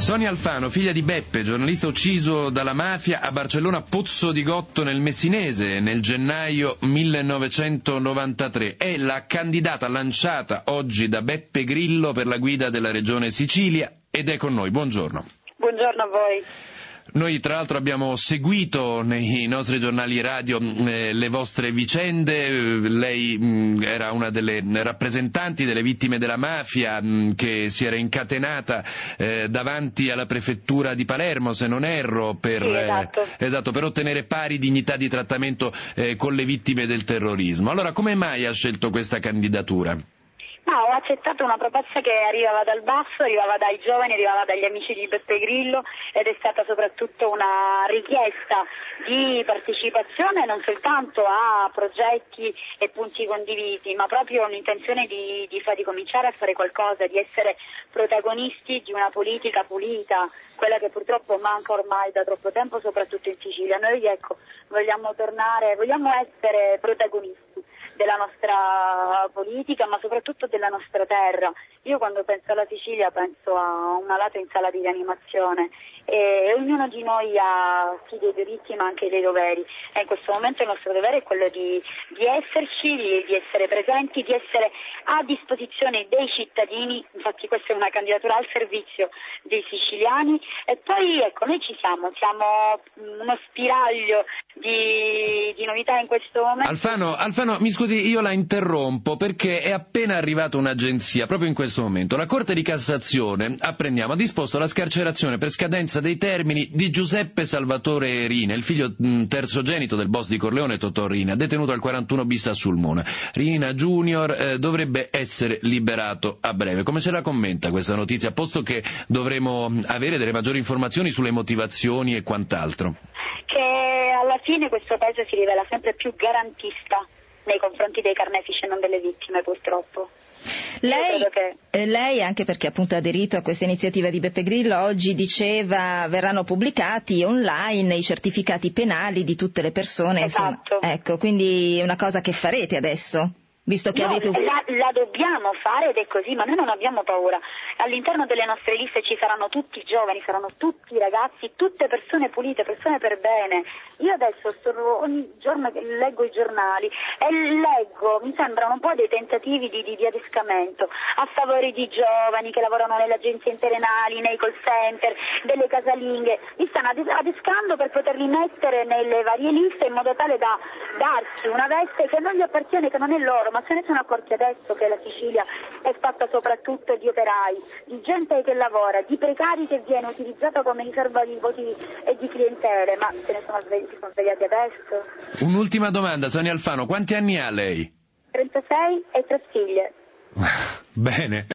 Sonia Alfano, figlia di Beppe, giornalista ucciso dalla mafia a Barcellona Pozzo di Gotto nel Messinese nel gennaio 1993. È la candidata lanciata oggi da Beppe Grillo per la guida della regione Sicilia ed è con noi. Buongiorno. Buongiorno a voi. Noi tra l'altro abbiamo seguito nei nostri giornali radio le vostre vicende. Lei era una delle rappresentanti delle vittime della mafia che si era incatenata davanti alla prefettura di Palermo, se non erro, per ottenere pari dignità di trattamento con le vittime del terrorismo. Allora, come mai ha scelto questa candidatura? No, ho accettato una proposta che arrivava dal basso, arrivava dai giovani, arrivava dagli amici di Beppe Grillo ed è stata soprattutto una richiesta di partecipazione non soltanto a progetti e punti condivisi, ma proprio un'intenzione di cominciare a fare qualcosa, di essere protagonisti di una politica pulita, quella che purtroppo manca ormai da troppo tempo, soprattutto in Sicilia. Noi vogliamo essere protagonisti della nostra politica, ma soprattutto della nostra terra. Io quando penso alla Sicilia penso a una lata in sala di rianimazione e ognuno di noi ha sì dei diritti ma anche dei doveri e in questo momento il nostro dovere è quello di esserci, di essere presenti, di essere a disposizione dei cittadini. Infatti questa è una candidatura al servizio dei siciliani e poi ecco, noi ci siamo uno spiraglio di novità in questo momento. Alfano, mi scusi, io la interrompo perché è appena arrivata un'agenzia proprio in questo momento. La Corte di Cassazione, apprendiamo, ha disposto la scarcerazione per scadenza dei termini di Giuseppe Salvatore Riina, il figlio terzogenito del boss di Corleone Totò Riina, detenuto al 41 bis a Sulmona. Riina Junior dovrebbe essere liberato a breve. Come ce la commenta questa notizia, posto che dovremo avere delle maggiori informazioni sulle motivazioni e quant'altro? Che alla fine questo paese si rivela sempre più garantista nei confronti dei carnefici e non delle vittime, purtroppo. Lei, anche perché appunto ha aderito a questa iniziativa di Beppe Grillo, oggi diceva verranno pubblicati online i certificati penali di tutte le persone. Esatto. Insomma, ecco, quindi è una cosa che farete adesso? Visto che la dobbiamo fare ed è così, ma noi non abbiamo paura. All'interno delle nostre liste ci saranno tutti i giovani, saranno tutti i ragazzi, tutte persone pulite, persone per bene. Io adesso ogni giorno leggo i giornali e mi sembrano un po' dei tentativi di adescamento a favore di giovani che lavorano nelle agenzie interenali, nei call center, delle casalinghe. Li stanno adescando per poterli mettere nelle varie liste in modo tale da darsi una veste che non gli appartiene, che non è loro. Ma se ne sono accorti adesso che la Sicilia è fatta soprattutto di operai, di gente che lavora, di precari che viene utilizzata come riserva di voti e di clientele, ma si sono svegliati adesso. Un'ultima domanda, Sonia Alfano, quanti anni ha lei? 36 e 3 figlie. Bene.